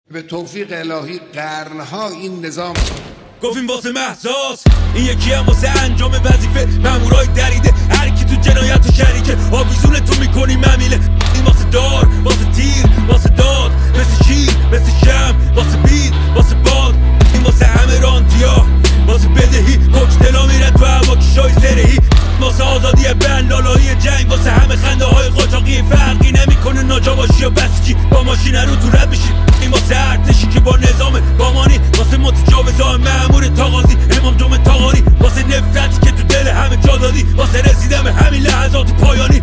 به توفیق الهی قرنها این نظام گفتیم واسه محضاس، این یکی هم واسه انجام وظیفه مامورای دریده، هر کی تو جنایت و شریکه آویزون تو میکنی ممیله. این واسه دار، واسه تیر، واسه داد، مثل شیر، مثل شم، واسه بید، واسه باد. این واسه همه رانتیا، واسه بدهی کوکتلا میرن تو هوا کشای زرهی، واسه آزادی بن لالایی جنگ، واسه همه خنده های قاچاقی. فرقی نمیکنه ناجا باشی یا بسیجی، با ماشین رو تو رد میشی. این واسه ارتشی که با نظام بامانی، واسه متجاوزای مأمور تاغازی، امام جمعه تاغاری، واسه نفرتی که تو دل همه جا دادی، واسه رسیدن به همین لحظات پایانی.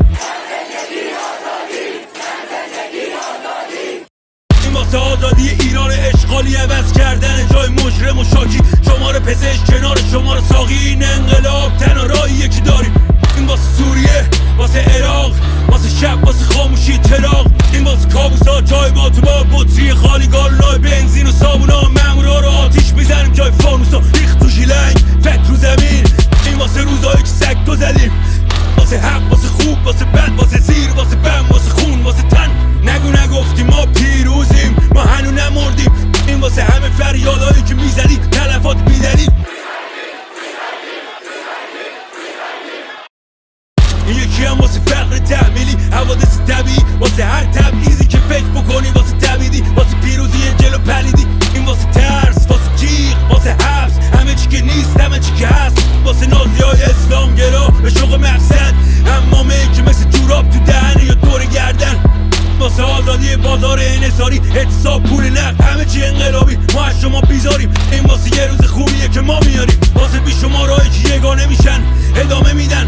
این واسه آزادی ایران اشغالی، عوض کردن جای مجرم و شاکی، شماره پزشک کنار شماره ساقی. این انقلاب تنها راهی یکی داریم. این واسه سوریه، واسه عراق، واسه شب، واسه خاموشی چراغ. این واسه کابوسا جای با تو با بطری خالی، گالونای بنزین و صابونا، مامورا رو آتیش میزنیم جای فانوسا، ریخت تو ژیلنگ فکر رو زمین. این واسه روزایی که سگ تو زدیم، واسه حق، واسه خوب، واسه بد، واسه زیر، واسه بم، واسه خون، واسه تن. نگو نگفتیم ما پیروزیم، ما هنو نمردیم. این واسه همه فریادایی که میزنی، تلفات بیدلیل. این یکی هم واسه فقر تحمیلی، حوادث طبیعی، واسه هر تبعیضی که فکر بکنی، واسه تبعیدی، واسه پیروزی جلو پلیدی. این واسه ترس، واسه جیغ، واسه حبس، همه چی که نیست همه چی که هست، واسه نازیای اسلامگرا به شوق مقصد، امامه که مثل جوراب تو دهنه یا دور گردن. واسه آزادی بازار انحصاری، اعتصاب، پول نقد، همه چی انقلابی، ما از شما بیزاریم. این واسه یه روز خوبیه که ما میاریم، واسه بیشمارهایی که یگانه میشن، ادامه میدن